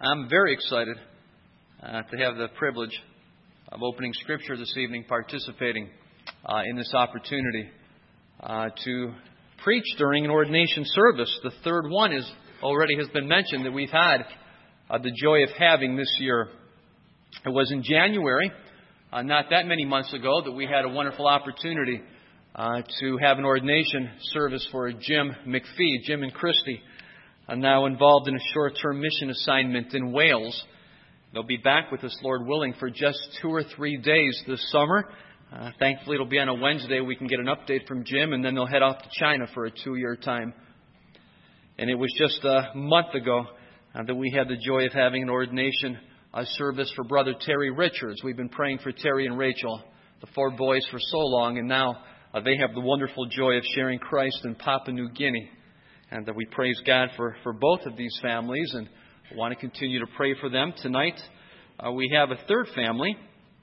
I'm very excited to have the privilege of opening Scripture this evening, participating in this opportunity to preach during an ordination service. The third one already has been mentioned that we've had the joy of having this year. It was in January, not that many months ago, that we had a wonderful opportunity to have an ordination service for Jim McPhee. Jim and Christy are now involved in a short-term mission assignment in Wales. They'll be back with us, Lord willing, for just 2 or 3 days this summer. Thankfully, it'll be on a Wednesday. We can get an update from Jim, and then they'll head off to China for a 2-year time. And it was just a month ago that we had the joy of having an ordination service for Brother Terry Richards. We've been praying for Terry and Rachel, the 4 boys, for so long, and now they have the wonderful joy of sharing Christ in Papua New Guinea. And we praise God for both of these families and want to continue to pray for them. Tonight, we have a third family.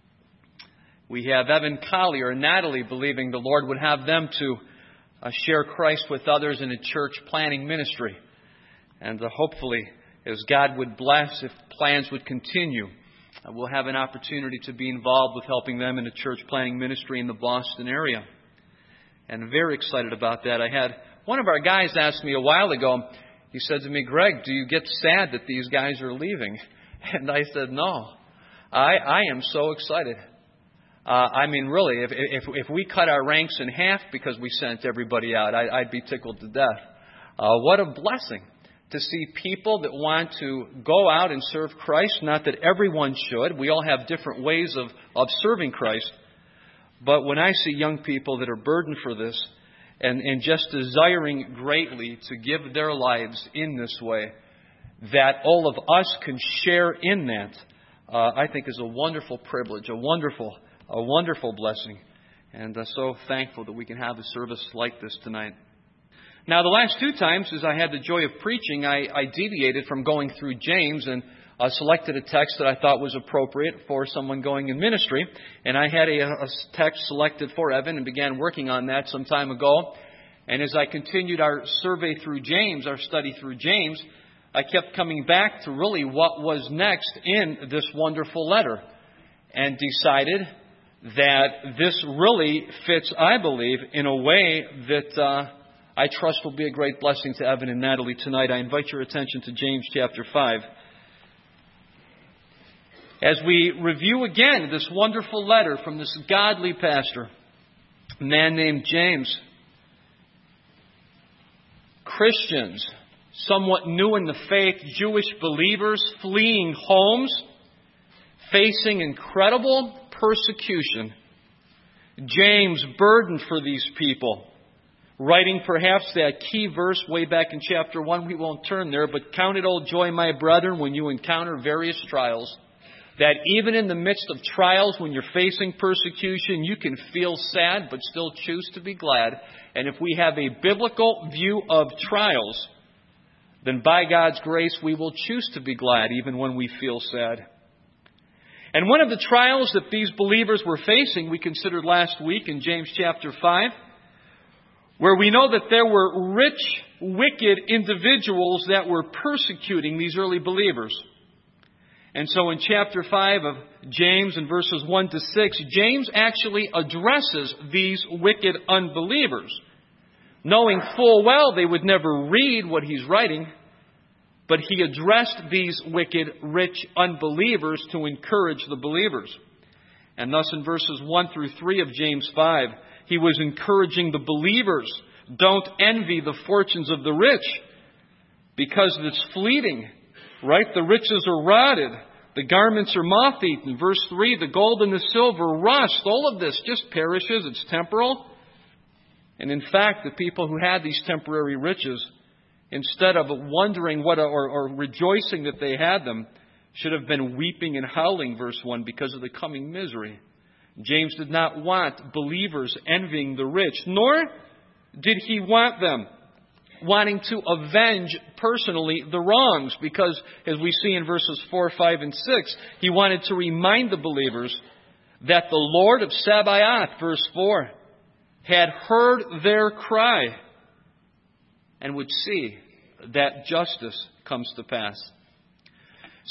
We have Evan Collier and Natalie, believing the Lord would have them to share Christ with others in a church planning ministry. And hopefully, as God would bless, if plans would continue, we'll have an opportunity to be involved with helping them in a church planning ministry in the Boston area. And I'm very excited about that. I had one of our guys ask me a while ago, he said to me, "Greg, do you get sad that these guys are leaving?" And I said, "No, I am so excited. Really, if we cut our ranks in half because we sent everybody out, I'd be tickled to death. What a blessing to see people that want to go out and serve Christ. Not that everyone should. We all have different ways of serving Christ. But when I see young people that are burdened for this and just desiring greatly to give their lives in this way, that all of us can share in that, I think is a wonderful privilege, a wonderful blessing. And so thankful that we can have a service like this tonight. Now, the last 2 times, as I had the joy of preaching, I deviated from going through James and selected a text that I thought was appropriate for someone going in ministry. And I had a text selected for Evan and began working on that some time ago. And as I continued our survey through James, our study through James, I kept coming back to really what was next in this wonderful letter, and decided that this really fits, I believe, in a way that I trust will be a great blessing to Evan and Natalie tonight. I invite your attention to James chapter 5. As we review again this wonderful letter from this godly pastor, a man named James. Christians, somewhat new in the faith, Jewish believers fleeing homes, facing incredible persecution. James burdened for these people, writing perhaps that key verse way back in chapter 1. We won't turn there, but count it all joy, my brethren, when you encounter various trials, that even in the midst of trials, when you're facing persecution, you can feel sad but still choose to be glad. And if we have a biblical view of trials, then by God's grace, we will choose to be glad even when we feel sad. And one of the trials that these believers were facing, we considered last week in James chapter 5, where we know that there were rich, wicked individuals that were persecuting these early believers. And so in chapter 5 of James, in verses 1 to 6, James actually addresses these wicked unbelievers, knowing full well they would never read what he's writing, but he addressed these wicked, rich unbelievers to encourage the believers. And thus in verses 1 through 3 of James 5, he was encouraging the believers, don't envy the fortunes of the rich, because it's fleeting. Right? The riches are rotted. The garments are moth-eaten. Verse 3, the gold and the silver rust. All of this just perishes. It's temporal. And in fact, the people who had these temporary riches, instead of wondering or rejoicing that they had them, should have been weeping and howling, verse 1, because of the coming misery. James did not want believers envying the rich, nor did he want them wanting to avenge personally the wrongs, because as we see in verses 4, 5, and 6, he wanted to remind the believers that the Lord of Sabaoth, verse 4, had heard their cry and would see that justice comes to pass.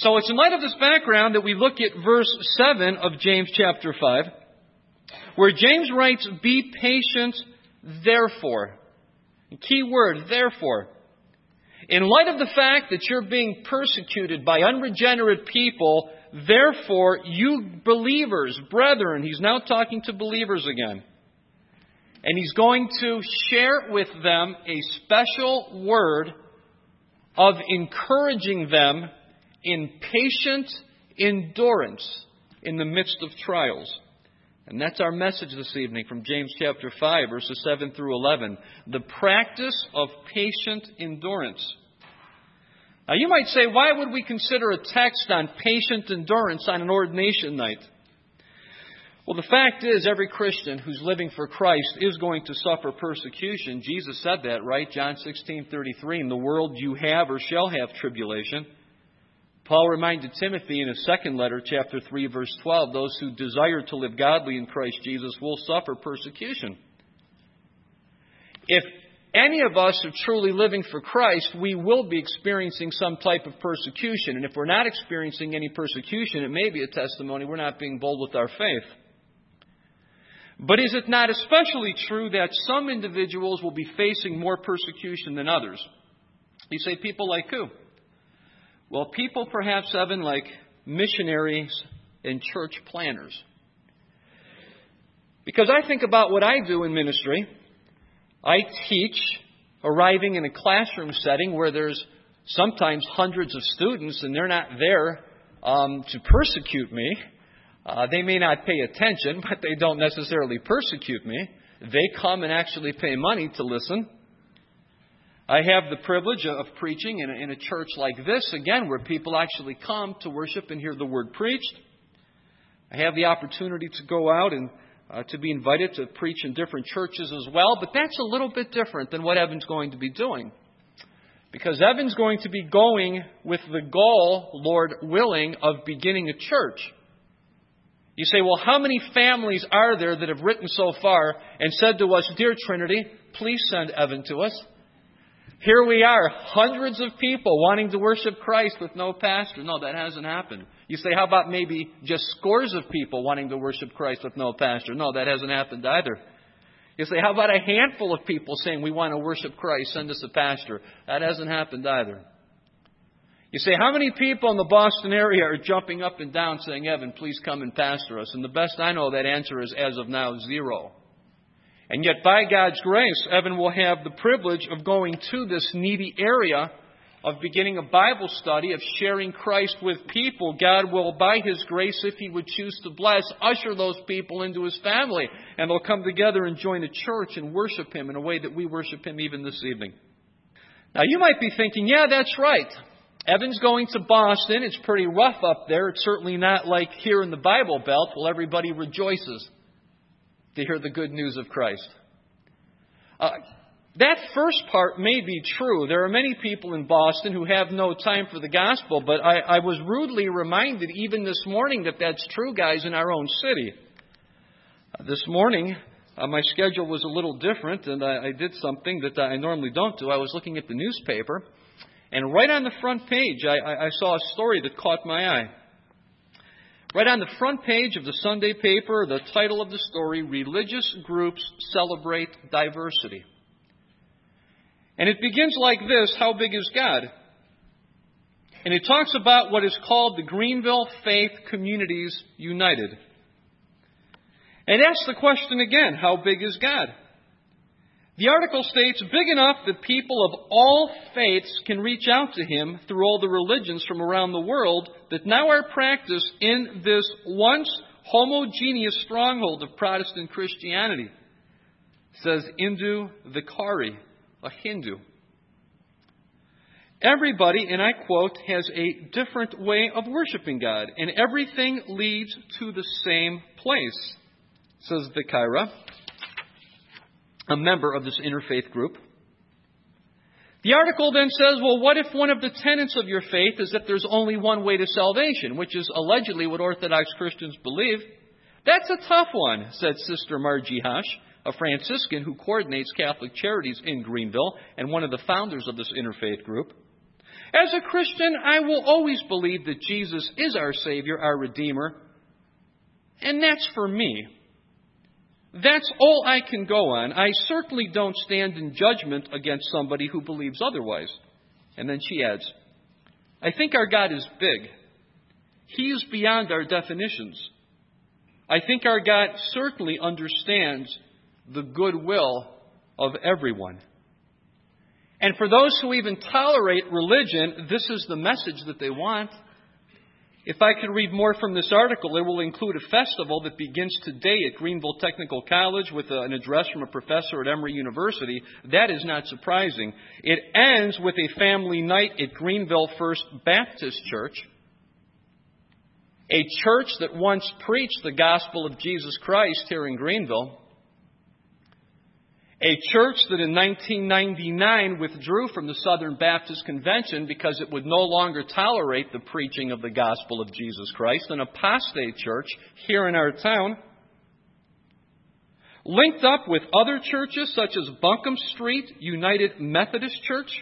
So it's in light of this background that we look at verse 7 of James chapter 5, where James writes, "Be patient, therefore." Key word, therefore. In light of the fact that you're being persecuted by unregenerate people, therefore, you believers, brethren, he's now talking to believers again. And he's going to share with them a special word of encouraging them in patient endurance in the midst of trials. And that's our message this evening from James chapter 5, verses 7 through 11. The practice of patient endurance. Now you might say, why would we consider a text on patient endurance on an ordination night? Well, the fact is, every Christian who's living for Christ is going to suffer persecution. Jesus said that, right? John 16:33, "In the world you have or shall have tribulation." Paul reminded Timothy in his second letter, chapter 3, verse 12, those who desire to live godly in Christ Jesus will suffer persecution. If any of us are truly living for Christ, we will be experiencing some type of persecution. And if we're not experiencing any persecution, it may be a testimony we're not being bold with our faith. But is it not especially true that some individuals will be facing more persecution than others? You say, people like who? Well, people perhaps, Evan, like missionaries and church planners. Because I think about what I do in ministry. I teach, arriving in a classroom setting where there's sometimes hundreds of students, and they're not there to persecute me. They may not pay attention, but they don't necessarily persecute me. They come and actually pay money to listen. I have the privilege of preaching in a church like this, again, where people actually come to worship and hear the word preached. I have the opportunity to go out and to be invited to preach in different churches as well, but that's a little bit different than what Evan's going to be doing. Because Evan's going to be going with the goal, Lord willing, of beginning a church. You say, well, how many families are there that have written so far and said to us, "Dear Trinity, please send Evan to us"? Here we are, hundreds of people wanting to worship Christ with no pastor. No, that hasn't happened. You say, how about maybe just scores of people wanting to worship Christ with no pastor? No, that hasn't happened either. You say, how about a handful of people saying, "We want to worship Christ, send us a pastor"? That hasn't happened either. You say, how many people in the Boston area are jumping up and down saying, "Evan, please come and pastor us"? And the best I know, that answer is, as of now, 0. And yet, by God's grace, Evan will have the privilege of going to this needy area, of beginning a Bible study, of sharing Christ with people. God will, by His grace, if He would choose to bless, usher those people into His family. And they'll come together and join a church and worship Him in a way that we worship Him even this evening. Now, you might be thinking, yeah, that's right. Evan's going to Boston. It's pretty rough up there. It's certainly not like here in the Bible Belt. Well, everybody rejoices to hear the good news of Christ. That first part may be true. There are many people in Boston who have no time for the gospel, but I was rudely reminded even this morning that that's true, guys, in our own city. This morning, my schedule was a little different, and I did something that I normally don't do. I was looking at the newspaper, and right on the front page, I saw a story that caught my eye. Right on the front page of the Sunday paper, the title of the story, "Religious Groups Celebrate Diversity." And it begins like this: how big is God? And it talks about what is called the Greenville Faith Communities United. And it asks the question again, how big is God? The article states, big enough that people of all faiths can reach out to Him through all the religions from around the world that now are practiced in this once homogeneous stronghold of Protestant Christianity. It says Indu Vikari, a Hindu. Everybody, and I quote, has a different way of worshiping God, and everything leads to the same place, says Vikara, a member of this interfaith group. The article then says, well, what if one of the tenets of your faith is that there's only one way to salvation, which is allegedly what Orthodox Christians believe? That's a tough one, said Sister Margie Hash, a Franciscan who coordinates Catholic Charities in Greenville and one of the founders of this interfaith group. As a Christian, I will always believe that Jesus is our Savior, our Redeemer, and that's for me. That's all I can go on. I certainly don't stand in judgment against somebody who believes otherwise. And then she adds, I think our God is big. He is beyond our definitions. I think our God certainly understands the goodwill of everyone. And for those who even tolerate religion, this is the message that they want. If I could read more from this article, it will include a festival that begins today at Greenville Technical College with an address from a professor at Emory University. That is not surprising. It ends with a family night at Greenville First Baptist Church, a church that once preached the gospel of Jesus Christ here in Greenville, a church that in 1999 withdrew from the Southern Baptist Convention because it would no longer tolerate the preaching of the gospel of Jesus Christ, an apostate church here in our town, linked up with other churches such as Buncombe Street United Methodist Church,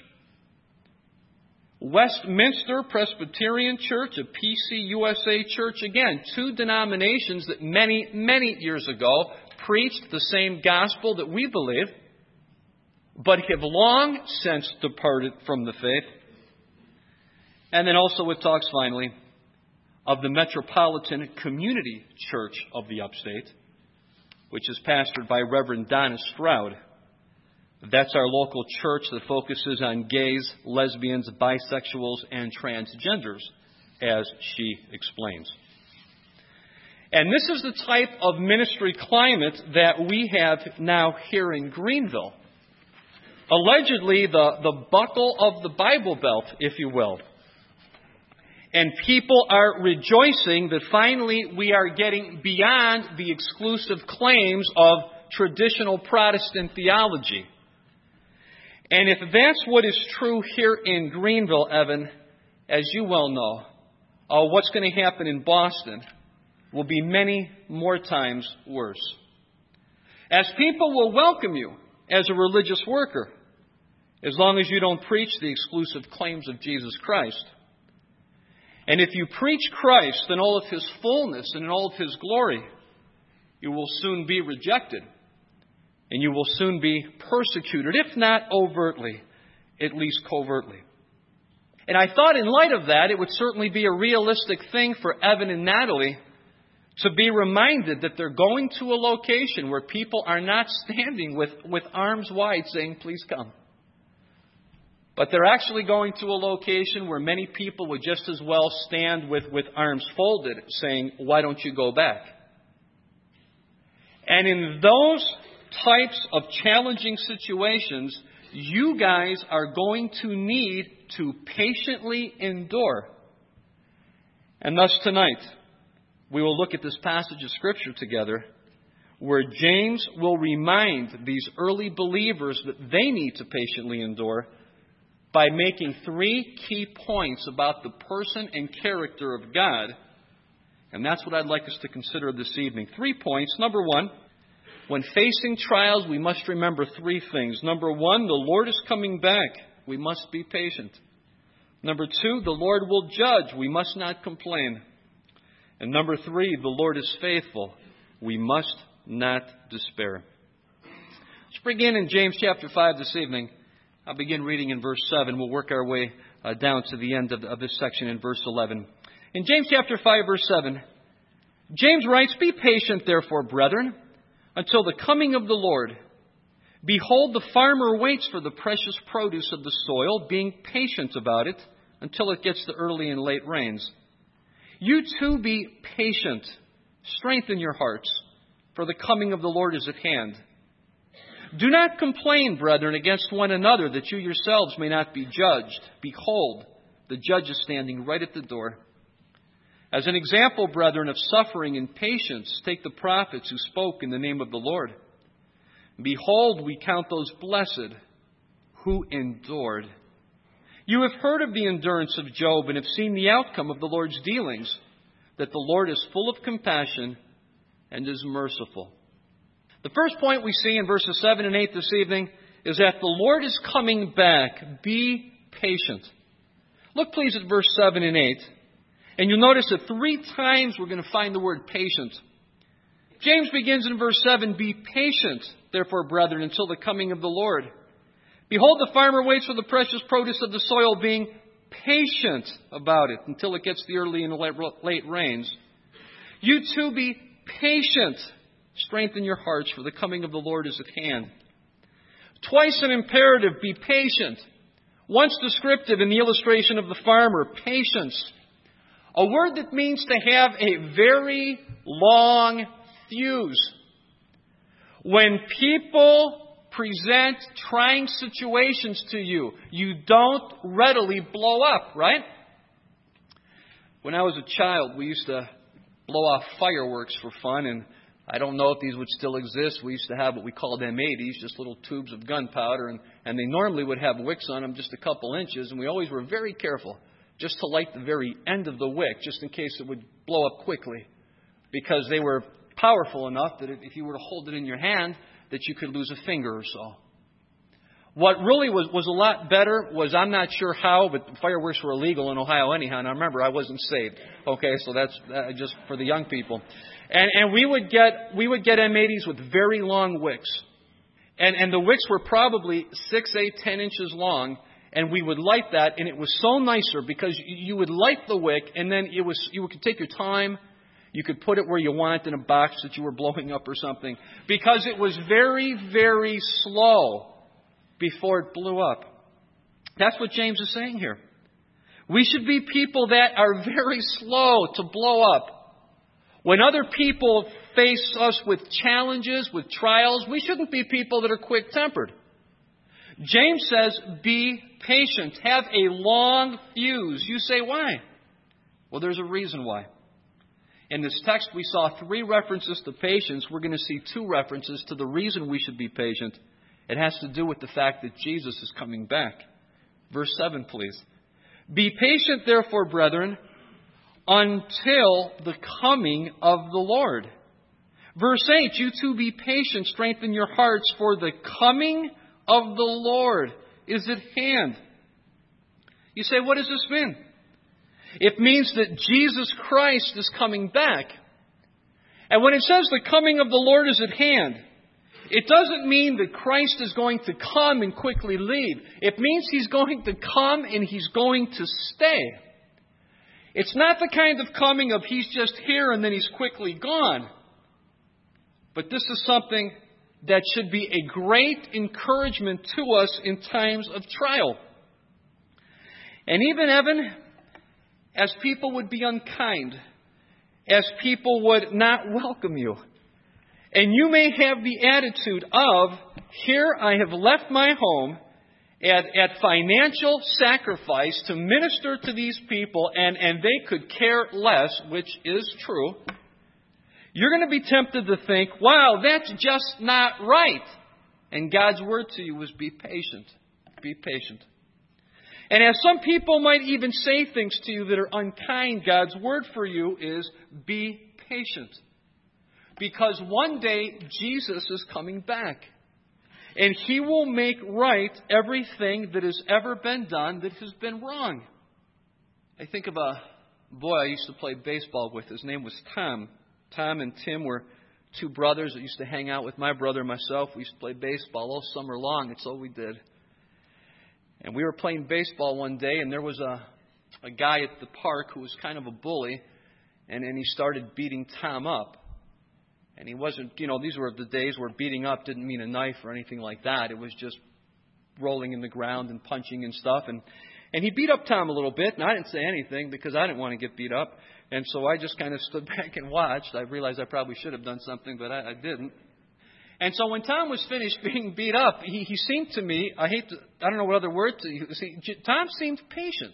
Westminster Presbyterian Church, a PCUSA church, again, two denominations that many, many years ago preached the same gospel that we believe, but have long since departed from the faith. And then also it talks finally of the Metropolitan Community Church of the Upstate, which is pastored by Reverend Donna Stroud. That's our local church that focuses on gays, lesbians, bisexuals, and transgenders, as she explains. And this is the type of ministry climate that we have now here in Greenville. Allegedly, the buckle of the Bible Belt, if you will. And people are rejoicing that finally we are getting beyond the exclusive claims of traditional Protestant theology. And if that's what is true here in Greenville, Evan, as you well know, what's going to happen in Boston will be many more times worse. As people will welcome you as a religious worker, as long as you don't preach the exclusive claims of Jesus Christ. And if you preach Christ in all of His fullness and in all of His glory, you will soon be rejected. And you will soon be persecuted, if not overtly, at least covertly. And I thought in light of that, it would certainly be a realistic thing for Evan and Natalie to be reminded that they're going to a location where people are not standing with arms wide saying, please come. But they're actually going to a location where many people would just as well stand with arms folded saying, why don't you go back? And in those types of challenging situations, you guys are going to need to patiently endure. And thus tonight, we will look at this passage of Scripture together where James will remind these early believers that they need to patiently endure by making three key points about the person and character of God. And that's what I'd like us to consider this evening. 3 points. Number one, when facing trials, we must remember three things. Number one, the Lord is coming back. We must be patient. Number two, the Lord will judge. We must not complain. And number three, the Lord is faithful. We must not despair. Let's begin in James chapter 5 this evening. I'll begin reading in verse 7. We'll work our way down to the end of this section in verse 11. In James chapter 5, verse 7, James writes, Be patient, therefore, brethren, until the coming of the Lord. Behold, the farmer waits for the precious produce of the soil, being patient about it until it gets the early and late rains. You too be patient. Strengthen your hearts, for the coming of the Lord is at hand. Do not complain, brethren, against one another, that you yourselves may not be judged. Behold, the judge is standing right at the door. As an example, brethren, of suffering and patience, take the prophets who spoke in the name of the Lord. Behold, we count those blessed who endured. You have heard of the endurance of Job and have seen the outcome of the Lord's dealings, that the Lord is full of compassion and is merciful. The first point we see in verses 7 and 8 this evening is that the Lord is coming back. Be patient. Look, please, at verse 7 and 8. And you'll notice that 3 times we're going to find the word patient. James begins in verse 7, "Be patient, therefore, brethren, until the coming of the Lord. Behold, the farmer waits for the precious produce of the soil, being patient about it until it gets the early and late rains. You too be patient. Strengthen your hearts, for the coming of the Lord is at hand." Twice an imperative, be patient. Once descriptive in the illustration of the farmer, patience. A word that means to have a very long fuse. When people present trying situations to you, you don't readily blow up, right? When I was a child, we used to blow off fireworks for fun, and I don't know if these would still exist. We used to have what we called M80s, just little tubes of gunpowder, and they normally would have wicks on them just a couple inches, and we always were very careful just to light the very end of the wick, just in case it would blow up quickly, because they were powerful enough that if you were to hold it in your hand, that you could lose a finger or so. What really was a lot better was, I'm not sure how, but fireworks were illegal in Ohio anyhow. And I remember I wasn't saved. Okay, so that's just for the young people. And we would get M80s with very long wicks. And the wicks were probably 6, 8, 10 inches long. And we would light that, and it was so nicer because you would light the wick, and then you could take your time. You could put it where you want in a box that you were blowing up or something, because it was very, very slow before it blew up. That's what James is saying here. We should be people that are very slow to blow up. When other people face us with challenges, with trials, we shouldn't be people that are quick-tempered. James says, be patient. Have a long fuse. You say, why? Well, there's a reason why. In this text, we saw 3 references to patience. We're going to see 2 references to the reason we should be patient. It has to do with the fact that Jesus is coming back. Verse 7, please. Be patient, therefore, brethren, until the coming of the Lord. Verse 8, you too be patient, strengthen your hearts, for the coming of the Lord is at hand. You say, what does this mean? It means that Jesus Christ is coming back. And when it says the coming of the Lord is at hand, it doesn't mean that Christ is going to come and quickly leave. It means He's going to come and He's going to stay. It's not the kind of coming of He's just here and then He's quickly gone. But this is something that should be a great encouragement to us in times of trial. And even, Evan, as people would be unkind, as people would not welcome you, and you may have the attitude of, here I have left my home at financial sacrifice to minister to these people, and they could care less, which is true. You're going to be tempted to think, wow, that's just not right. And God's word to you is be patient. Be patient. And as some people might even say things to you that are unkind, God's word for you is be patient. Because one day Jesus is coming back. And He will make right everything that has ever been done that has been wrong. I think of a boy I used to play baseball with. His name was Tom. Tom and Tim were 2 brothers that used to hang out with my brother and myself. We used to play baseball all summer long. That's all we did. And we were playing baseball one day, and there was a guy at the park who was kind of a bully, and he started beating Tom up. And he wasn't, these were the days where beating up didn't mean a knife or anything like that. It was just rolling in the ground and punching and stuff. And he beat up Tom a little bit, and I didn't say anything because I didn't want to get beat up. And so I just kind of stood back and watched. I realized I probably should have done something, but I didn't. And so when Tom was finished being beat up, he seemed to me, I don't know what other word to use. Tom seemed patient.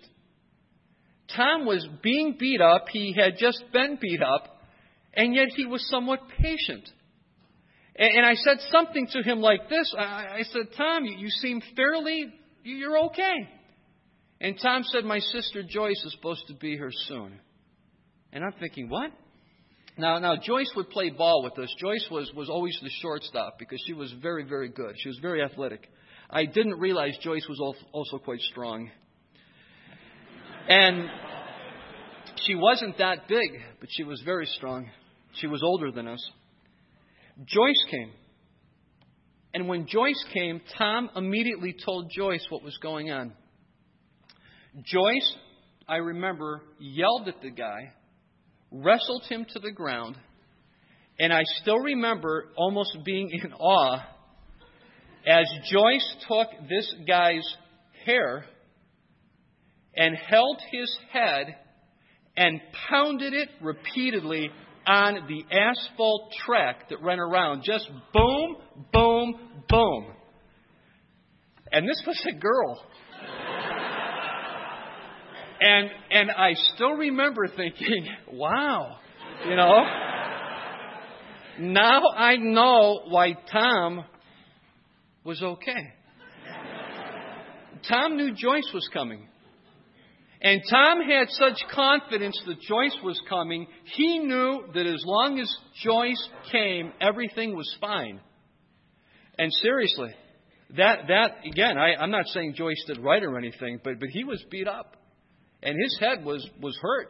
Tom was being beat up. He had just been beat up. And yet he was somewhat patient. And I said something to him like this. I said, Tom, you seem you're okay. And Tom said, my sister Joyce is supposed to be here soon. And I'm thinking, what? Now Joyce would play ball with us. Joyce was always the shortstop because she was very, very good. She was very athletic. I didn't realize Joyce was also quite strong. And she wasn't that big, but she was very strong. She was older than us. Joyce came. And when Joyce came, Tom immediately told Joyce what was going on. Joyce, I remember, yelled at the guy, wrestled him to the ground, and I still remember almost being in awe as Joyce took this guy's hair and held his head and pounded it repeatedly on the asphalt track that ran around. Just boom, boom, boom. And this was a girl. And I still remember thinking, wow, now I know why Tom was okay. Tom knew Joyce was coming. And Tom had such confidence that Joyce was coming, he knew that as long as Joyce came, everything was fine. And seriously, that again, I'm not saying Joyce did right or anything, but he was beat up. And his head was hurt.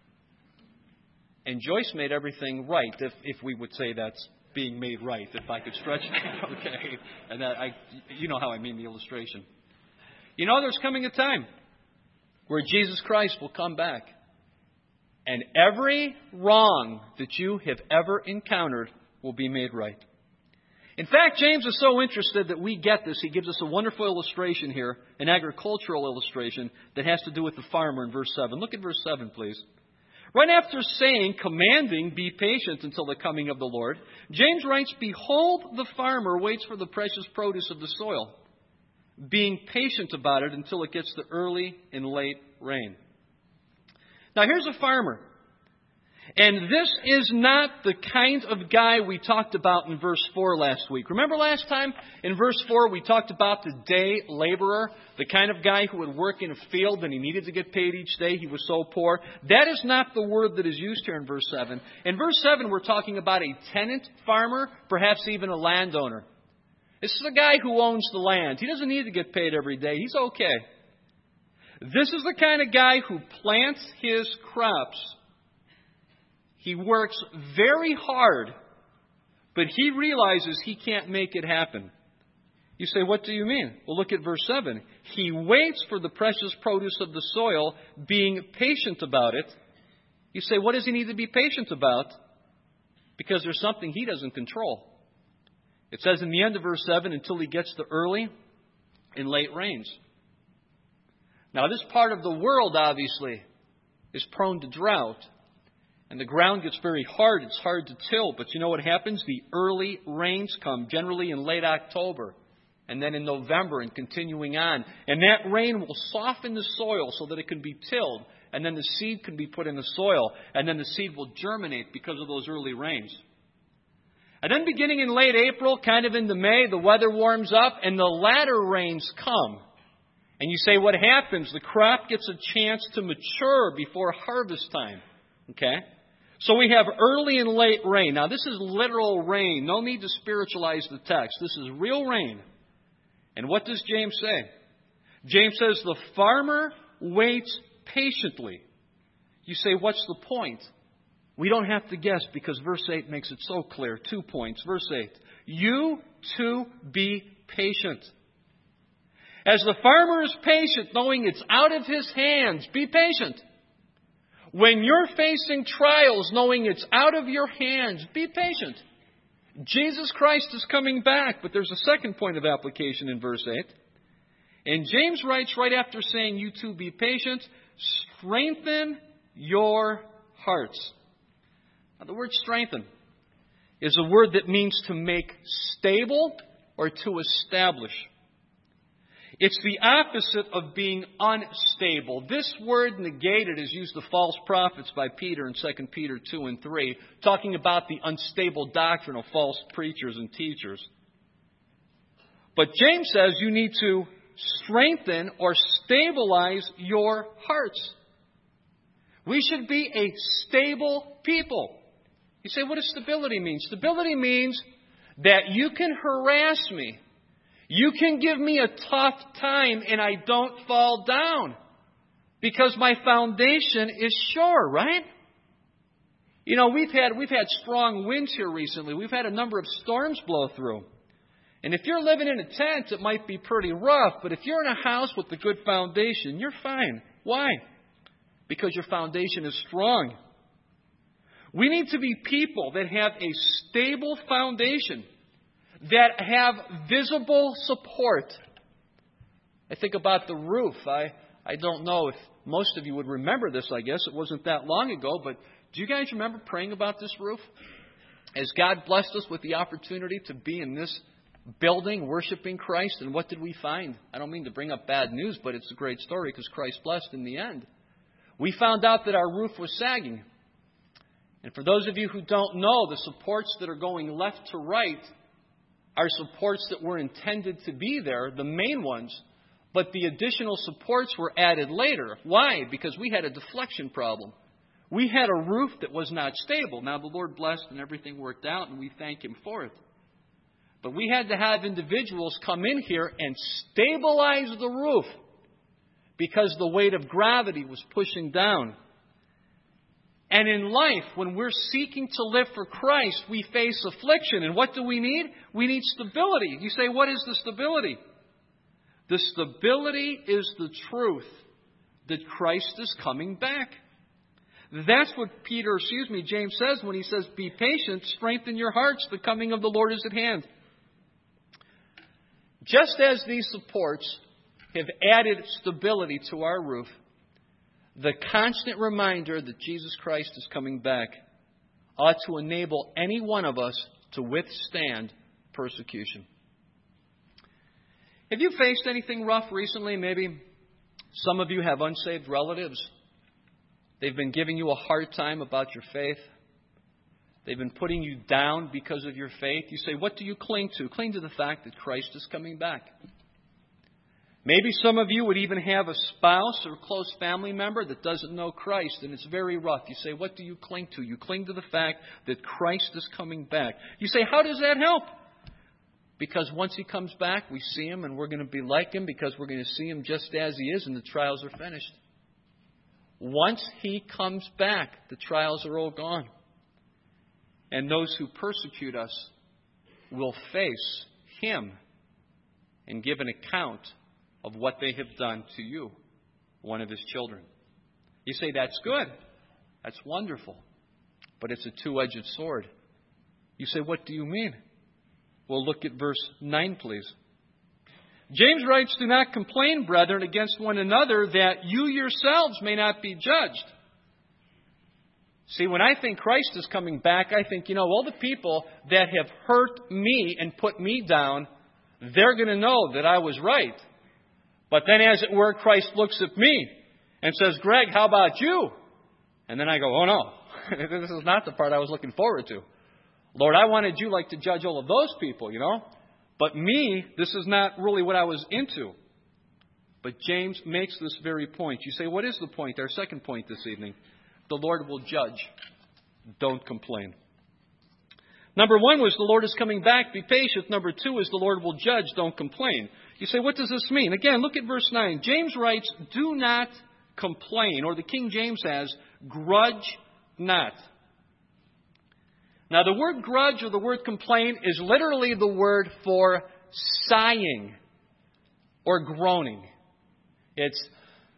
And Joyce made everything right, if we would say that's being made right, if I could stretch that, okay? And you know how I mean the illustration. There's coming a time where Jesus Christ will come back. And every wrong that you have ever encountered will be made right. In fact, James is so interested that we get this. He gives us a wonderful illustration here, an agricultural illustration that has to do with the farmer in verse 7. Look at verse 7, please. Right after saying, commanding, be patient until the coming of the Lord, James writes, behold, the farmer waits for the precious produce of the soil, being patient about it until it gets the early and late rain. Now, here's a farmer. And this is not the kind of guy we talked about in verse 4 last week. Remember last time in verse 4 we talked about the day laborer, the kind of guy who would work in a field and he needed to get paid each day. He was so poor. That is not the word that is used here in verse 7. In verse 7 we're talking about a tenant farmer, perhaps even a landowner. This is a guy who owns the land. He doesn't need to get paid every day. He's okay. This is the kind of guy who plants his crops. He works very hard, but he realizes he can't make it happen. You say, what do you mean? Well, look at verse 7. He waits for the precious produce of the soil, being patient about it. You say, what does he need to be patient about? Because there's something he doesn't control. It says in the end of verse 7, until he gets the early and late rains. Now, this part of the world, obviously, is prone to drought. And the ground gets very hard. It's hard to till. But you know what happens? The early rains come, generally in late October. And then in November and continuing on. And that rain will soften the soil so that it can be tilled. And then the seed can be put in the soil. And then the seed will germinate because of those early rains. And then beginning in late April, kind of into May, the weather warms up and the latter rains come. And you say, what happens? The crop gets a chance to mature before harvest time. Okay? So we have early and late rain. Now, this is literal rain. No need to spiritualize the text. This is real rain. And what does James say? James says the farmer waits patiently. You say, what's the point? We don't have to guess because verse 8 makes it so clear. 2 points. Verse 8. You too be patient. As the farmer is patient, knowing it's out of his hands, be patient. When you're facing trials, knowing it's out of your hands, be patient. Jesus Christ is coming back, but there's a second point of application in verse 8. And James writes right after saying, you too be patient, strengthen your hearts. Now, the word strengthen is a word that means to make stable or to establish. It's the opposite of being unstable. This word negated is used of false prophets by Peter in 2 Peter 2 and 3, talking about the unstable doctrine of false preachers and teachers. But James says you need to strengthen or stabilize your hearts. We should be a stable people. You say, what does stability mean? Stability means that you can harass me. You can give me a tough time and I don't fall down. Because my foundation is sure, right? You know, we've had strong winds here recently. We've had a number of storms blow through. And if you're living in a tent, it might be pretty rough. But if you're in a house with a good foundation, you're fine. Why? Because your foundation is strong. We need to be people that have a stable foundation, that have visible support. I think about the roof. I don't know if most of you would remember this, I guess. It wasn't that long ago, but do you guys remember praying about this roof? As God blessed us with the opportunity to be in this building, worshiping Christ, and what did we find? I don't mean to bring up bad news, but it's a great story because Christ blessed in the end. We found out that our roof was sagging. And for those of you who don't know, the supports that are going left to right are supports that were intended to be there, the main ones, but the additional supports were added later. Why? Because we had a deflection problem. We had a roof that was not stable. Now, the Lord blessed and everything worked out, and we thank Him for it. But we had to have individuals come in here and stabilize the roof because the weight of gravity was pushing down. And in life, when we're seeking to live for Christ, we face affliction. And what do we need? We need stability. You say, what is the stability? The stability is the truth that Christ is coming back. That's what James says when he says, be patient, strengthen your hearts, the coming of the Lord is at hand. Just as these supports have added stability to our roof, the constant reminder that Jesus Christ is coming back ought to enable any one of us to withstand persecution. Have you faced anything rough recently? Maybe some of you have unsaved relatives. They've been giving you a hard time about your faith. They've been putting you down because of your faith. You say, what do you cling to? Cling to the fact that Christ is coming back. Maybe some of you would even have a spouse or close family member that doesn't know Christ, and it's very rough. You say, what do you cling to? You cling to the fact that Christ is coming back. You say, how does that help? Because once He comes back, we see Him, and we're going to be like Him because we're going to see Him just as He is, and the trials are finished. Once He comes back, the trials are all gone. And those who persecute us will face Him and give an account of what they have done to you, one of His children. You say, that's good. That's wonderful. But it's a two-edged sword. You say, what do you mean? Well, look at verse 9, please. James writes, do not complain, brethren, against one another, that you yourselves may not be judged. See, when I think Christ is coming back, I think, all the people that have hurt me and put me down, they're going to know that I was right. But then, as it were, Christ looks at me and says, Greg, how about you? And then I go, oh no, this is not the part I was looking forward to. Lord, I wanted you to judge all of those people, But me, this is not really what I was into. But James makes this very point. You say, what is the point? Our second point this evening. The Lord will judge. Don't complain. Number one was the Lord is coming back. Be patient. Number two is the Lord will judge. Don't complain. You say, what does this mean? Again, look at verse 9. James writes, do not complain. Or the King James has, grudge not. Now, the word grudge or the word complain is literally the word for sighing or groaning. It's,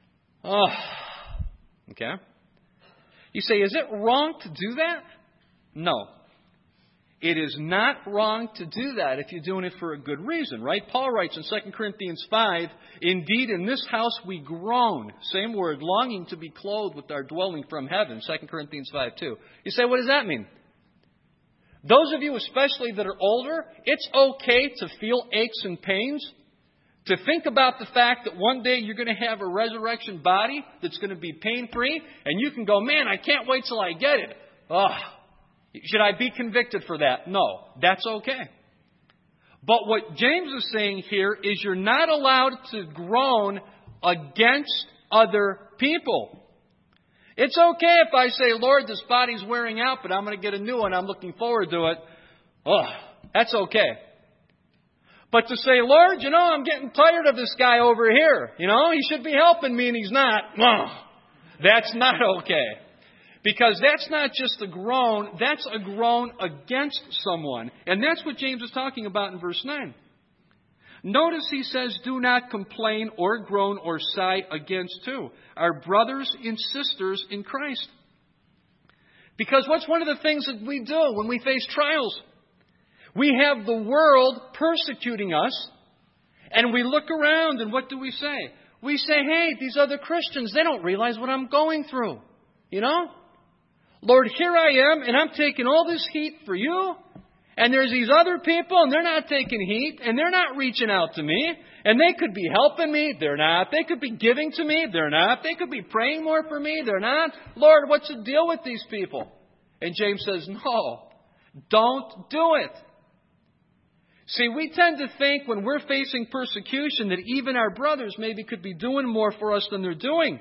okay. You say, is it wrong to do that? No. It is not wrong to do that if you're doing it for a good reason, right? Paul writes in 2 Corinthians 5, indeed in this house we groan, same word, longing to be clothed with our dwelling from heaven, 2 Corinthians 5:2. You say, what does that mean? Those of you especially that are older, it's okay to feel aches and pains, to think about the fact that one day you're going to have a resurrection body that's going to be pain-free, and you can go, man, I can't wait till I get it. Should I be convicted for that? No, that's okay. But what James is saying here is you're not allowed to groan against other people. It's okay if I say, Lord, this body's wearing out, but I'm going to get a new one. I'm looking forward to it. That's okay. But to say, Lord, I'm getting tired of this guy over here. He should be helping me and he's not. That's not okay. Because that's not just a groan, that's a groan against someone. And that's what James is talking about in verse 9. Notice he says, do not complain or groan or sigh against who? Our brothers and sisters in Christ. Because what's one of the things that we do when we face trials? We have the world persecuting us, and we look around, and what do we say? We say, hey, these other Christians, they don't realize what I'm going through. Lord, here I am, and I'm taking all this heat for you. And there's these other people, and they're not taking heat, and they're not reaching out to me. And they could be helping me. They're not. They could be giving to me. They're not. They could be praying more for me. They're not. Lord, what's the deal with these people? And James says, no, don't do it. See, we tend to think when we're facing persecution that even our brothers maybe could be doing more for us than they're doing.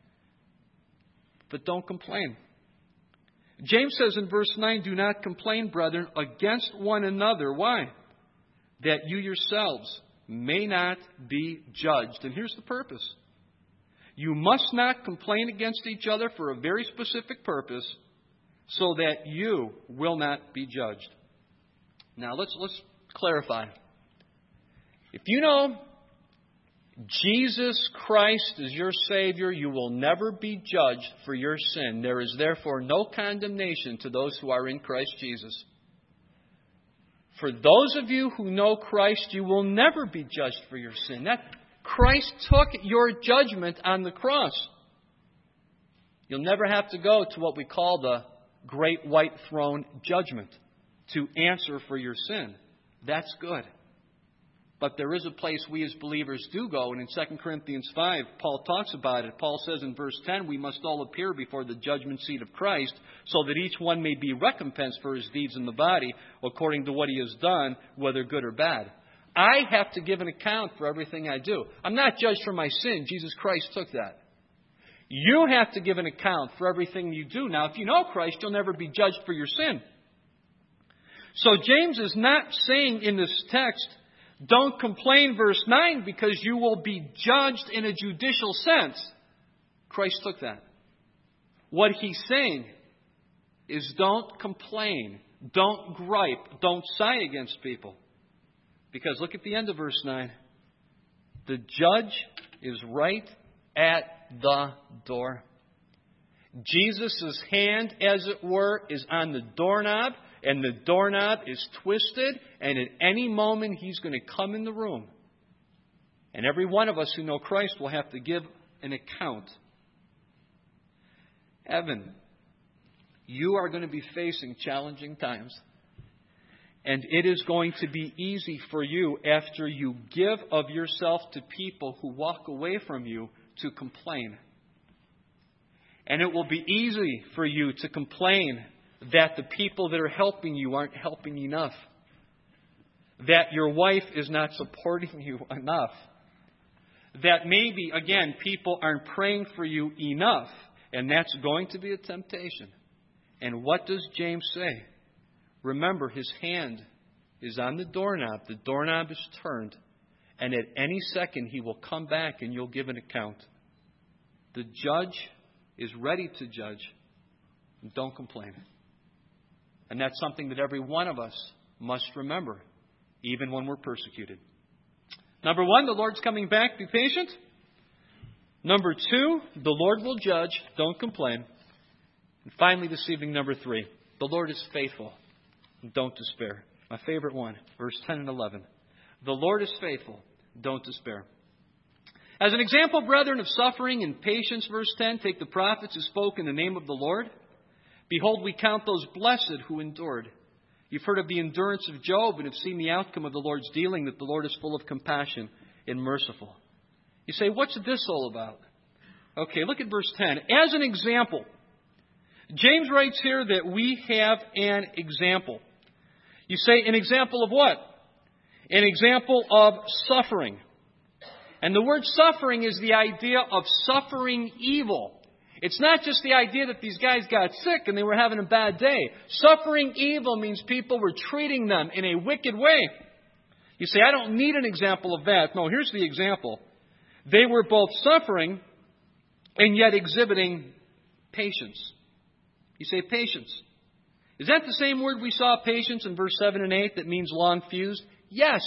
But don't complain. James says in verse 9, do not complain, brethren, against one another. Why? That you yourselves may not be judged. And here's the purpose. You must not complain against each other for a very specific purpose, so that you will not be judged. Now let's clarify. If you know Jesus Christ is your Savior, you will never be judged for your sin. There is therefore no condemnation to those who are in Christ Jesus. For those of you who know Christ, you will never be judged for your sin. That Christ took your judgment on the cross. You'll never have to go to what we call the Great White Throne Judgment to answer for your sin. That's good. But there is a place we as believers do go, and in 2 Corinthians 5, Paul talks about it. Paul says in verse 10, we must all appear before the judgment seat of Christ, so that each one may be recompensed for his deeds in the body, according to what he has done, whether good or bad. I have to give an account for everything I do. I'm not judged for my sin. Jesus Christ took that. You have to give an account for everything you do. Now, if you know Christ, you'll never be judged for your sin. So James is not saying in this text, don't complain, verse 9, because you will be judged in a judicial sense. Christ took that. What he's saying is don't complain, don't gripe, don't sigh against people. Because look at the end of verse 9. The judge is right at the door. Jesus' hand, as it were, is on the doorknob, and the doorknob is twisted, and at any moment he's going to come in the room. And every one of us who know Christ will have to give an account. Evan, you are going to be facing challenging times. And it is going to be easy for you, after you give of yourself to people who walk away from you, to complain. And it will be easy for you to complain that the people that are helping you aren't helping enough. That your wife is not supporting you enough. That maybe, again, people aren't praying for you enough. And that's going to be a temptation. And what does James say? Remember, his hand is on the doorknob. The doorknob is turned. And at any second, he will come back and you'll give an account. The judge is ready to judge. Don't complain. And that's something that every one of us must remember, even when we're persecuted. Number one, the Lord's coming back. Be patient. Number two, the Lord will judge. Don't complain. And finally, this evening, number three, the Lord is faithful. Don't despair. My favorite one, verse 10 and 11. The Lord is faithful. Don't despair. As an example, brethren, of suffering and patience, verse 10, take the prophets who spoke in the name of the Lord. Behold, we count those blessed who endured. You've heard of the endurance of Job and have seen the outcome of the Lord's dealing, that the Lord is full of compassion and merciful. You say, what's this all about? Okay, look at verse 10. As an example, James writes here that we have an example. You say, an example of what? An example of suffering. And the word suffering is the idea of suffering evil. It's not just the idea that these guys got sick and they were having a bad day. Suffering evil means people were treating them in a wicked way. You say, I don't need an example of that. No, here's the example. They were both suffering and yet exhibiting patience. You say patience. Is that the same word we saw, patience, in verse 7 and 8 that means long-fused? Yes.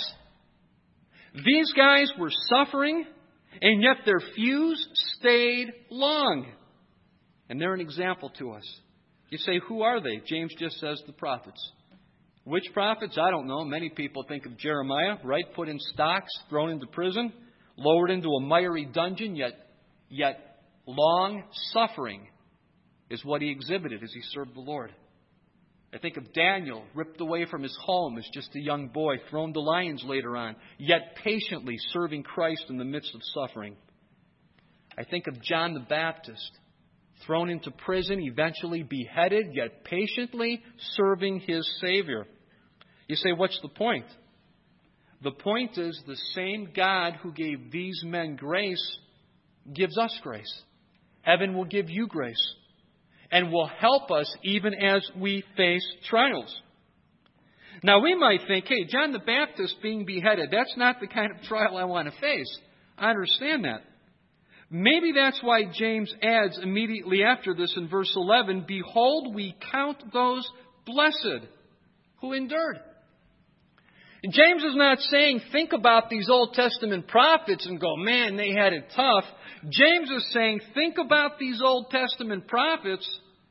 These guys were suffering, and yet their fuse stayed long. And they're an example to us. You say, who are they? James just says the prophets. Which prophets? I don't know. Many people think of Jeremiah, right? Put in stocks, thrown into prison, lowered into a miry dungeon, yet long suffering is what he exhibited as he served the Lord. I think of Daniel, ripped away from his home as just a young boy, thrown to lions later on, yet patiently serving Christ in the midst of suffering. I think of John the Baptist, thrown into prison, eventually beheaded, yet patiently serving his Savior. You say, what's the point? The point is the same God who gave these men grace gives us grace. Heaven will give you grace and will help us even as we face trials. Now, we might think, hey, John the Baptist being beheaded, that's not the kind of trial I want to face. I understand that. Maybe that's why James adds immediately after this in verse 11, behold, we count those blessed who endured. And James is not saying, think about these Old Testament prophets and go, man, they had it tough. James is saying, think about these Old Testament prophets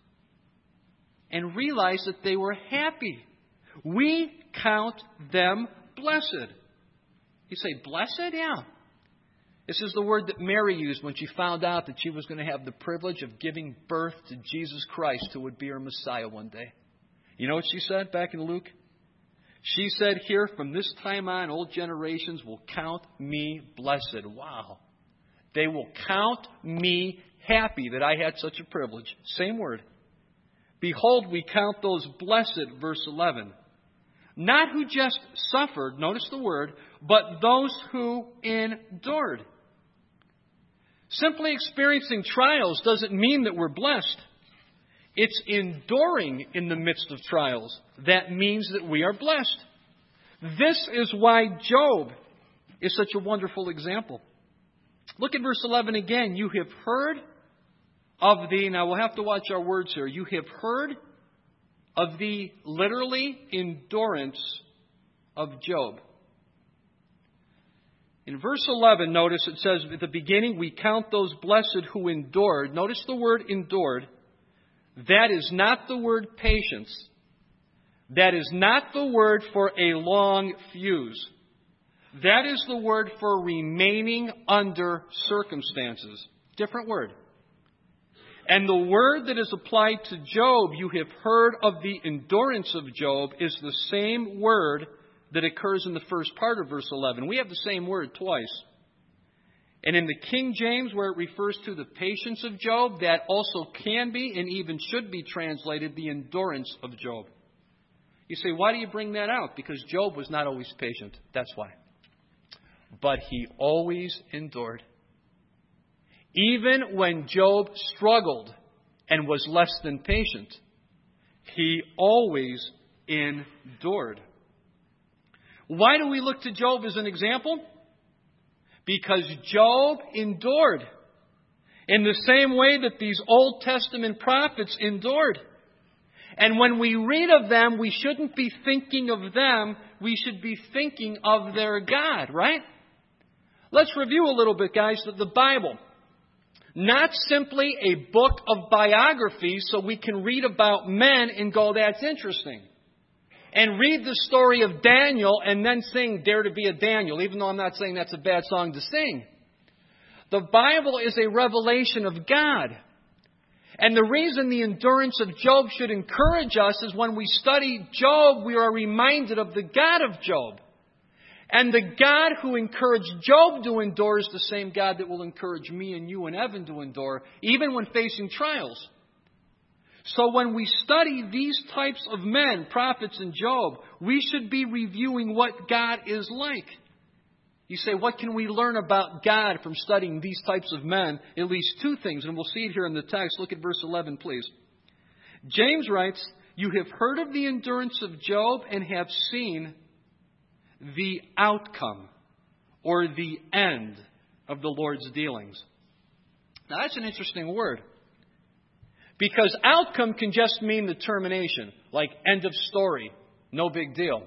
and realize that they were happy. We count them blessed. You say, blessed? Yeah. This is the word that Mary used when she found out that she was going to have the privilege of giving birth to Jesus Christ, who would be her Messiah one day. You know what she said back in Luke? She said here, from this time on, old generations will count me blessed. Wow. They will count me happy that I had such a privilege. Same word. Behold, we count those blessed, verse 11. Not who just suffered, notice the word, but those who endured. Simply experiencing trials doesn't mean that we're blessed. It's enduring in the midst of trials that means that we are blessed. This is why Job is such a wonderful example. Look at verse 11 again. You have heard of the, now we'll have to watch our words here. You have heard of the literally endurance of Job. In verse 11, notice it says at the beginning, we count those blessed who endured. Notice the word endured. That is not the word patience. That is not the word for a long fuse. That is the word for remaining under circumstances. Different word. And the word that is applied to Job, you have heard of the endurance of Job, is the same word that occurs in the first part of verse 11. We have the same word twice. And in the King James, where it refers to the patience of Job, that also can be and even should be translated the endurance of Job. You say, why do you bring that out? Because Job was not always patient. That's why. But he always endured. Even when Job struggled and was less than patient, he always endured. Why do we look to Job as an example? Because Job endured in the same way that these Old Testament prophets endured. And when we read of them, we shouldn't be thinking of them. We should be thinking of their God, right? Let's review a little bit, guys, the Bible. Not simply a book of biographies so we can read about men and go, that's interesting. And read the story of Daniel and then sing Dare to be a Daniel, even though I'm not saying that's a bad song to sing. The Bible is a revelation of God. And the reason the endurance of Job should encourage us is when we study Job, we are reminded of the God of Job. And the God who encouraged Job to endure is the same God that will encourage me and you and Evan to endure, even when facing trials. So when we study these types of men, prophets and Job, we should be reviewing what God is like. You say, what can we learn about God from studying these types of men? At least two things, and we'll see it here in the text. Look at verse 11, please. James writes, you have heard of the endurance of Job and have seen the outcome or the end of the Lord's dealings. Now, that's an interesting word. Because outcome can just mean the termination, like end of story, no big deal.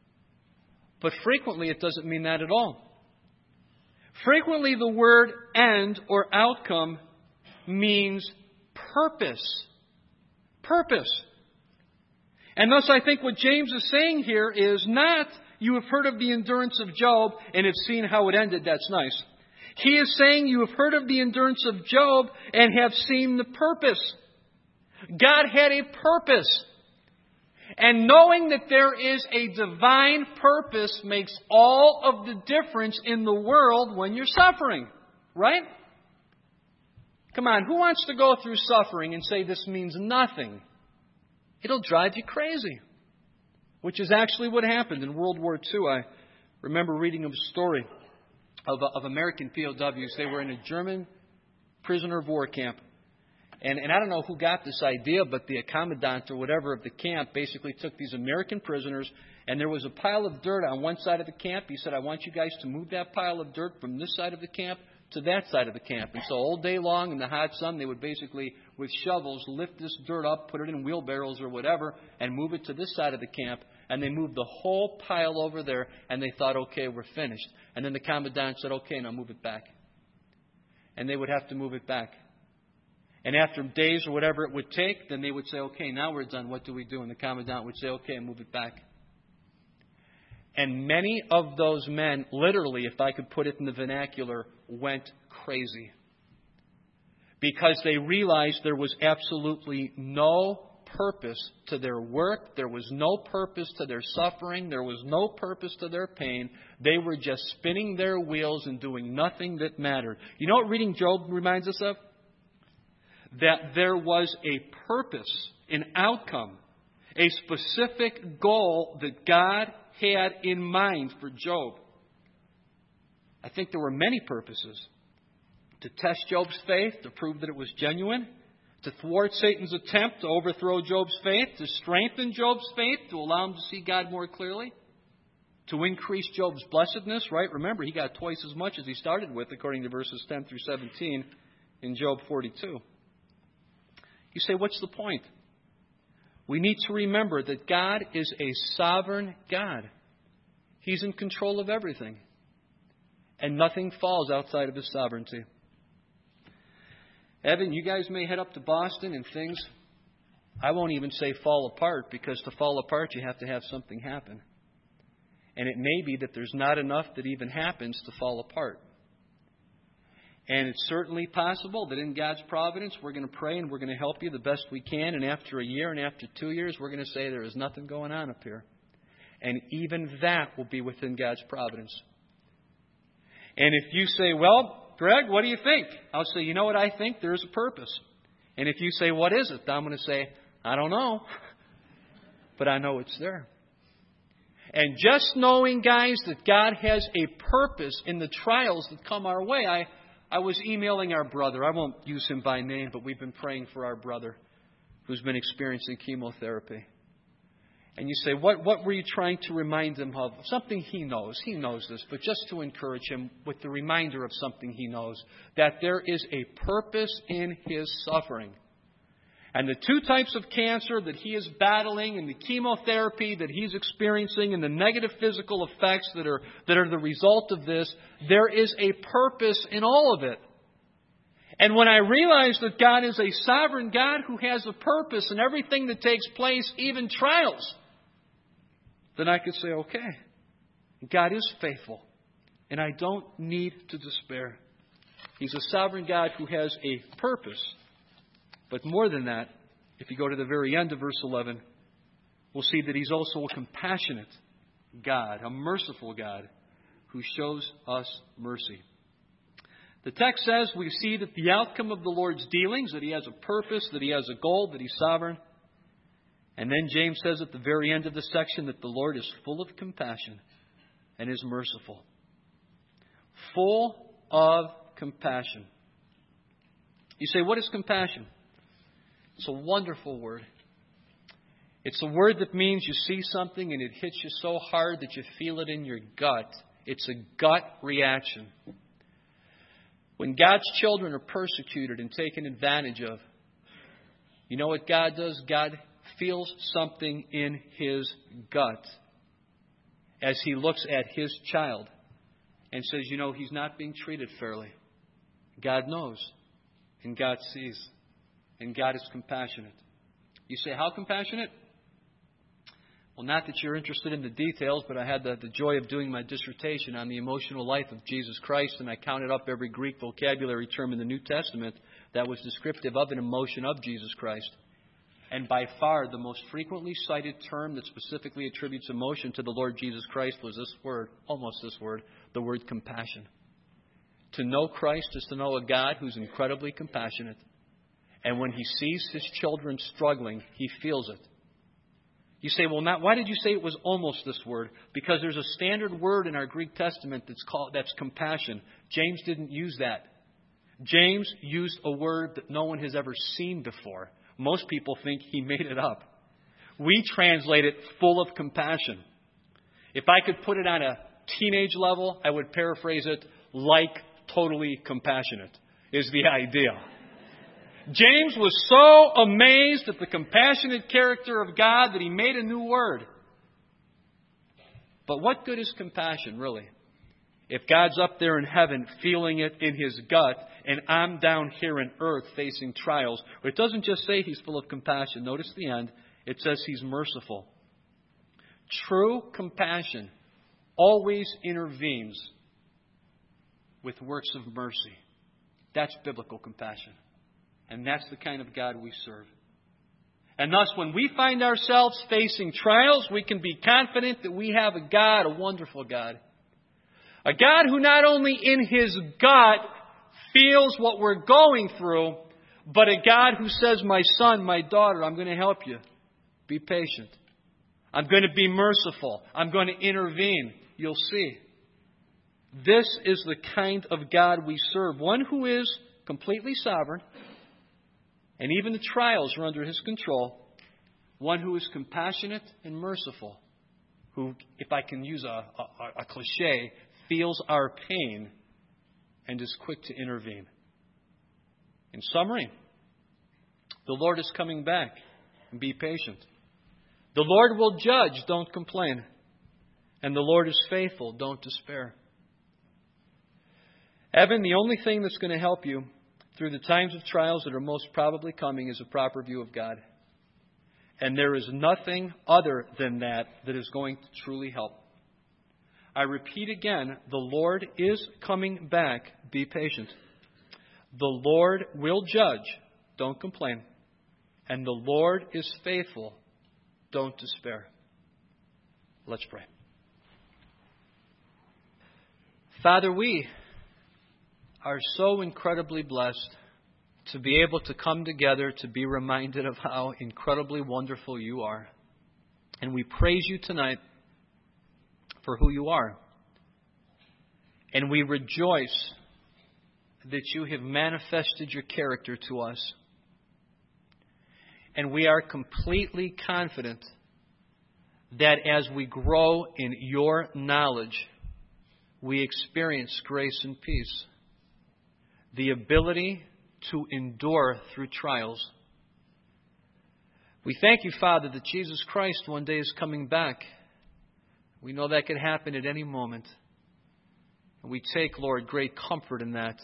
But frequently it doesn't mean that at all. Frequently the word end or outcome means purpose. Purpose. And thus I think what James is saying here is not, you have heard of the endurance of Job and have seen how it ended, that's nice. He is saying you have heard of the endurance of Job and have seen the purpose. God had a purpose. And knowing that there is a divine purpose makes all of the difference in the world when you're suffering. Right? Come on, who wants to go through suffering and say this means nothing? It'll drive you crazy. Which is actually what happened in World War II. I remember reading a story of American POWs. They were in a German prisoner of war camp. And I don't know who got this idea, but the commandant or whatever of the camp basically took these American prisoners, and there was a pile of dirt on one side of the camp. He said, I want you guys to move that pile of dirt from this side of the camp to that side of the camp. And so all day long in the hot sun, they would basically, with shovels, lift this dirt up, put it in wheelbarrows or whatever, and move it to this side of the camp. And they moved the whole pile over there, and they thought, okay, we're finished. And then the commandant said, okay, now move it back. And they would have to move it back. And after days or whatever it would take, then they would say, okay, now we're done. What do we do? And the commandant would say, okay, move it back. And many of those men, literally, if I could put it in the vernacular, went crazy. Because they realized there was absolutely no purpose to their work. There was no purpose to their suffering. There was no purpose to their pain. They were just spinning their wheels and doing nothing that mattered. You know what reading Job reminds us of? That there was a purpose, an outcome, a specific goal that God had in mind for Job. I think there were many purposes. To test Job's faith, to prove that it was genuine, to thwart Satan's attempt to overthrow Job's faith, to strengthen Job's faith, to allow him to see God more clearly, to increase Job's blessedness, right? Remember, he got twice as much as he started with, according to verses 10 through 17 in Job 42. You say, what's the point? We need to remember that God is a sovereign God. He's in control of everything. And nothing falls outside of His sovereignty. Evan, you guys may head up to Boston and things, I won't even say fall apart, because to fall apart you have to have something happen. And it may be that there's not enough that even happens to fall apart. And it's certainly possible that in God's providence, we're going to pray and we're going to help you the best we can. And after a year and after 2 years, we're going to say there is nothing going on up here. And even that will be within God's providence. And if you say, well, Greg, what do you think? I'll say, you know what I think? There is a purpose. And if you say, what is it? I'm going to say, I don't know. But I know it's there. And just knowing, guys, that God has a purpose in the trials that come our way, I was emailing our brother. I won't use him by name, but we've been praying for our brother who's been experiencing chemotherapy. And you say, what were you trying to remind him of? Something he knows. He knows this, but just to encourage him with the reminder of something he knows, that there is a purpose in his suffering. And the two types of cancer that he is battling and the chemotherapy that he's experiencing and the negative physical effects that are the result of this, there is a purpose in all of it. And when I realize that God is a sovereign God who has a purpose in everything that takes place, even trials, then I could say, okay, God is faithful, and I don't need to despair. He's a sovereign God who has a purpose. But more than that, if you go to the very end of verse 11, we'll see that He's also a compassionate God, a merciful God who shows us mercy. The text says we see that the outcome of the Lord's dealings, that He has a purpose, that He has a goal, that He's sovereign. And then James says at the very end of the section that the Lord is full of compassion and is merciful. Full of compassion. You say, what is compassion? It's a wonderful word. It's a word that means you see something and it hits you so hard that you feel it in your gut. It's a gut reaction. When God's children are persecuted and taken advantage of, you know what God does? God feels something in His gut as He looks at His child and says, you know, he's not being treated fairly. God knows, and God sees, and God is compassionate. You say, how compassionate? Well, not that you're interested in the details, but I had the joy of doing my dissertation on the emotional life of Jesus Christ, and I counted up every Greek vocabulary term in the New Testament that was descriptive of an emotion of Jesus Christ. And by far, the most frequently cited term that specifically attributes emotion to the Lord Jesus Christ was this word, almost this word, the word compassion. To know Christ is to know a God who's incredibly compassionate. And when He sees His children struggling, He feels it. You say, well, why did you say it was almost this word? Because there's a standard word in our Greek Testament that's compassion. James didn't use that. James used a word that no one has ever seen before. Most people think he made it up. We translate it full of compassion. If I could put it on a teenage level, I would paraphrase it like totally compassionate is the idea. James was so amazed at the compassionate character of God that he made a new word. But what good is compassion, really? If God's up there in heaven feeling it in His gut, and I'm down here in earth facing trials. It doesn't just say He's full of compassion. Notice the end. It says He's merciful. True compassion always intervenes with works of mercy. That's biblical compassion. And that's the kind of God we serve. And thus, when we find ourselves facing trials, we can be confident that we have a God, a wonderful God. A God who not only in His gut feels what we're going through, but a God who says, my son, my daughter, I'm going to help you. Be patient. I'm going to be merciful. I'm going to intervene. You'll see. This is the kind of God we serve. One who is completely sovereign, and even the trials are under His control. One who is compassionate and merciful. Who, if I can use a cliche, feels our pain and is quick to intervene. In summary, the Lord is coming back. And be patient. The Lord will judge, don't complain. And the Lord is faithful, don't despair. Evan, the only thing that's going to help you through the times of trials that are most probably coming is a proper view of God. And there is nothing other than that is going to truly help. I repeat again, the Lord is coming back. Be patient. The Lord will judge. Don't complain. And the Lord is faithful. Don't despair. Let's pray. Father, we are so incredibly blessed to be able to come together to be reminded of how incredibly wonderful You are. And we praise You tonight for who You are. And we rejoice that You have manifested Your character to us. And we are completely confident that as we grow in Your knowledge, we experience grace and peace. The ability to endure through trials. We thank You, Father, that Jesus Christ one day is coming back. We know that could happen at any moment. And we take, Lord, great comfort in that.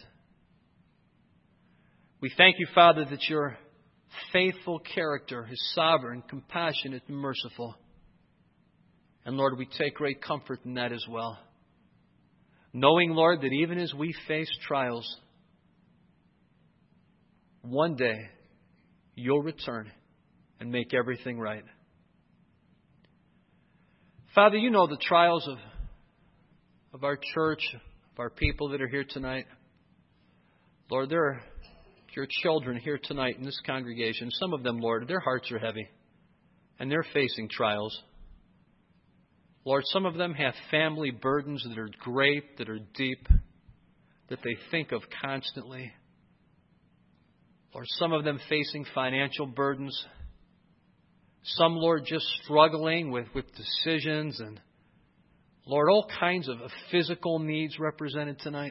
We thank You, Father, that Your faithful character is sovereign, compassionate, and merciful. And Lord, we take great comfort in that as well. Knowing, Lord, that even as we face trials, one day You'll return and make everything right. Father, You know the trials of our church, of our people that are here tonight. Lord, there are Your children here tonight in this congregation. Some of them, Lord, their hearts are heavy and they're facing trials. Lord, some of them have family burdens that are great, that are deep, that they think of constantly. Lord, some of them facing financial burdens. Some, Lord, just struggling with decisions and, Lord, all kinds of physical needs represented tonight.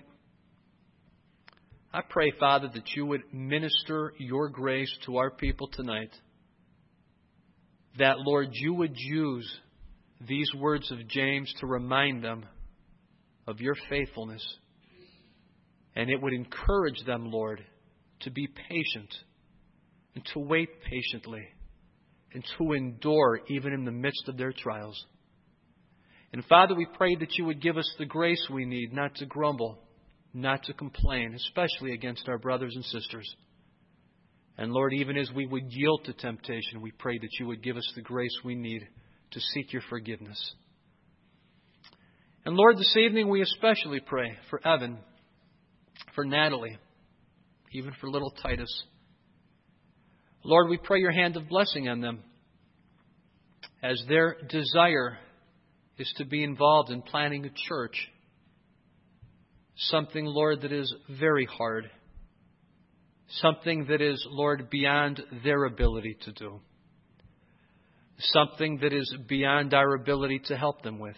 I pray, Father, that you would minister your grace to our people tonight. That, Lord, you would use these words of James to remind them of your faithfulness. And it would encourage them, Lord, to be patient and to wait patiently and to endure even in the midst of their trials. And Father, we pray that you would give us the grace we need not to grumble, not to complain, especially against our brothers and sisters. And Lord, even as we would yield to temptation, we pray that you would give us the grace we need to seek your forgiveness. And Lord, this evening we especially pray for Evan, for Natalie, even for little Titus. Lord, we pray your hand of blessing on them as their desire is to be involved in planning a church. Something, Lord, that is very hard. Something that is, Lord, beyond their ability to do. Something that is beyond our ability to help them with.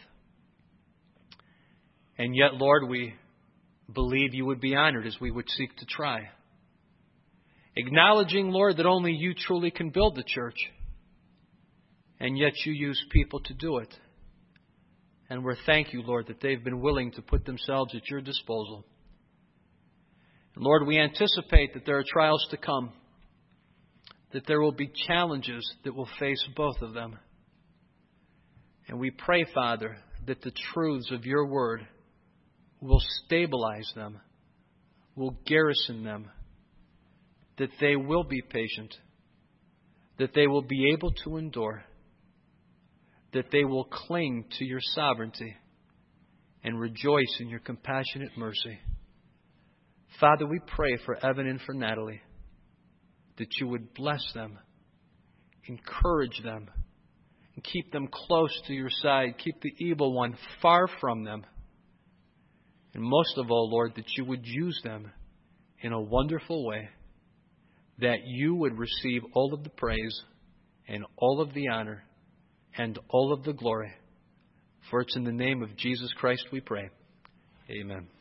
And yet, Lord, we believe you would be honored as we would seek to try. Acknowledging, Lord, that only you truly can build the church. And yet you use people to do it. And we're thank you, Lord, that they've been willing to put themselves at your disposal. And Lord, we anticipate that there are trials to come, that there will be challenges that will face both of them. And we pray, Father, that the truths of your word will stabilize them, will garrison them, that they will be patient, that they will be able to endure, that they will cling to your sovereignty and rejoice in your compassionate mercy. Father, we pray for Evan and for Natalie that you would bless them, encourage them, and keep them close to your side. Keep the evil one far from them. And most of all, Lord, that you would use them in a wonderful way, that you would receive all of the praise and all of the honor and all of the glory. For it's in the name of Jesus Christ we pray. Amen.